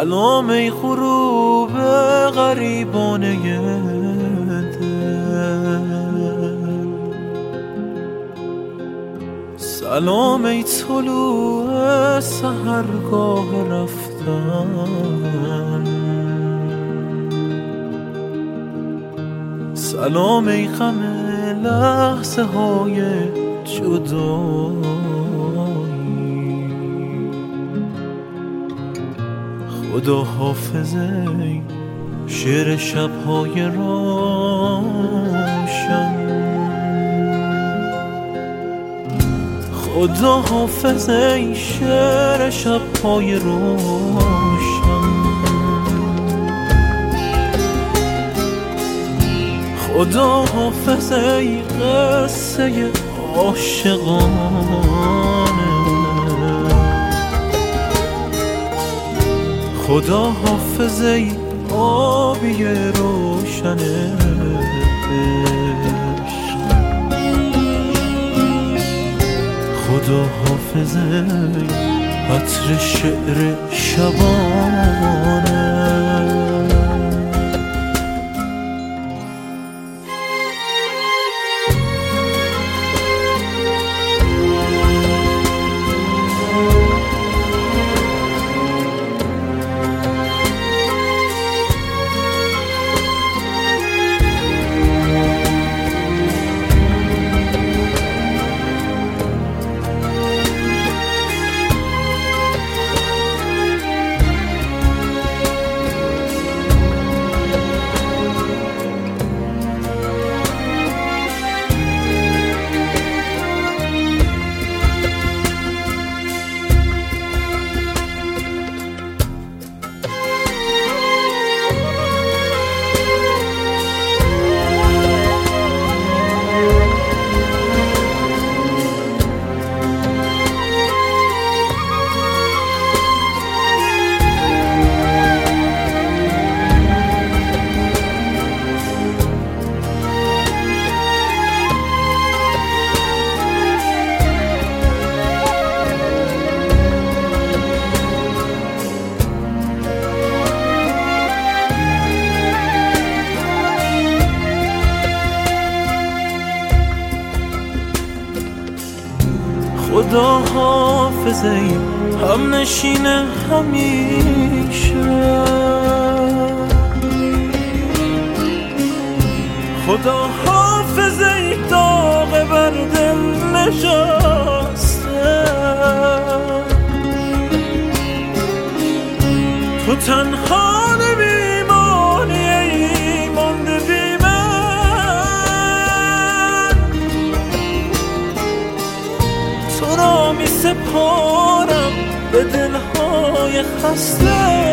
سلام ای غروب غریبانه دل، سلام ای طلوع سحرگاه رفتن، سلام ای غم لحظه های جدایی، خدا حافظ ای شعر شب‌های روشن، خدا حافظ ای شعر شب‌های روشن، خدا حافظ ای قصه عاشقانه، خدا حافظ ای آبی روشن عشق، خدا حافظ ای عطر شعر شبانه. خدا حافظ ای هم نشین همیشه، خدا حافظ ای داغ بر دل نشسته، تو تنها نمیمانی ای مانده بی من، تو را می سپارم به دلهای خسته،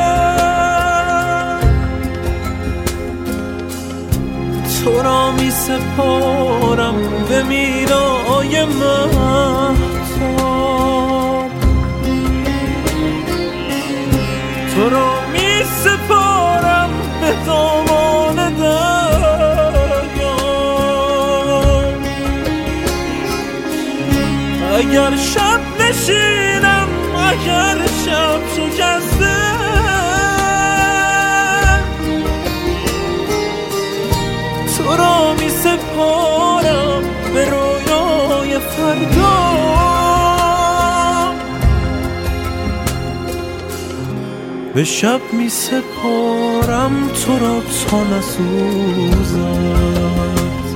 تو را می سپارم به میرای مهتاب، تو را می سپارم به دامان دریا، اگر شب نشینم اگر شب شکسته، تو را می سپارم به رویای فردا، به شب می سپارم تو را تا نسوزد،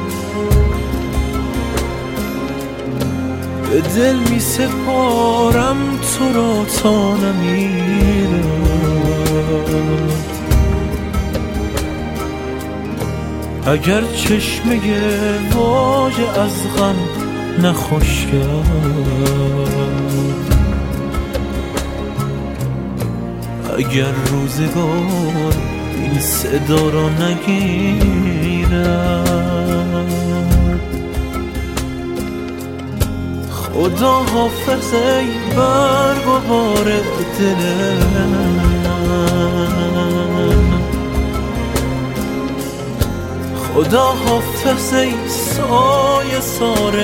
به دل می سپارم تو را تا نمیرد، اگر چشمه واژه از غم نخوش کرد، اگر روزگار این صدا را نگیرد، خدا حافظ ای برگ و بار دل من، خدا حافظ ای سایه سار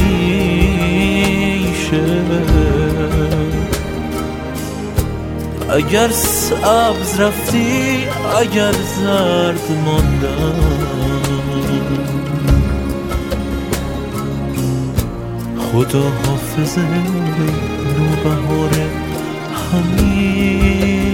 همیشه، اگر سبز رفتی، اگر زرد ماندم، خدا حافظ نوبهار همین